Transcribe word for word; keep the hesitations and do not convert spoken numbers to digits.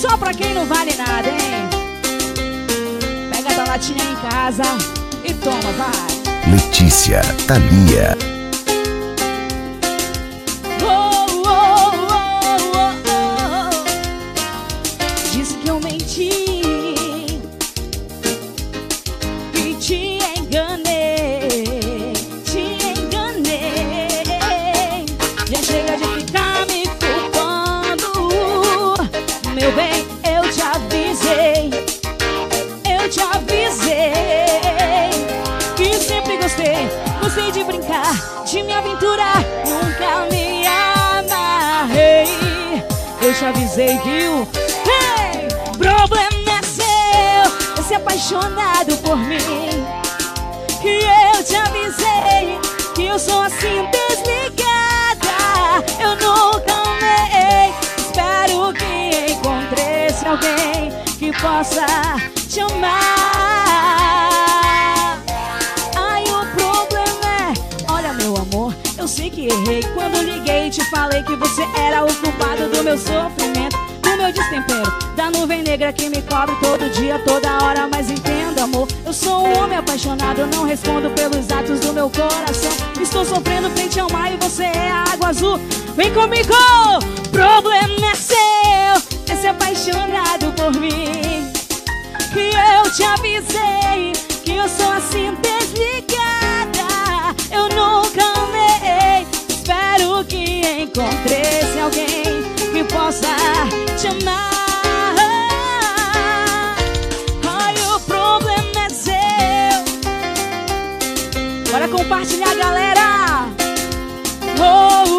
Só pra quem não vale nada, hein? Pega da latinha em casa e toma, vai. Letícia, Thalia. Oh, oh, oh, oh, oh. Disse que eu menti e te enganei, te enganei. Já chega de ficar me culpando. Meu bem, eu te avisei, eu te avisei que sempre gostei, gostei de brincar, de me aventurar, nunca me amarrei. Eu te avisei, viu? Hey! Problema é seu, você é apaixonado por mim. Que eu te avisei que eu sou assim desligada. Eu nunca amei. Espero que encontresse alguém que possa te amar. Ai, o problema é, olha meu amor, eu sei que errei quando liguei e te falei que você era o culpado do meu sofrimento, do meu destempero, da nuvem negra que me cobre todo dia, toda hora. Mas entenda, amor, eu sou um homem apaixonado, eu não respondo pelos atos do meu coração. Estou sofrendo frente ao mar e você é a água azul. Vem comigo! Problema é seu, é ser apaixonado por mim. Que eu te avisei que eu sou assim desligada. Eu nunca amei. Espero que encontresse alguém que possa te amar. Ai, o problema é seu. Bora compartilhar, galera. Oh,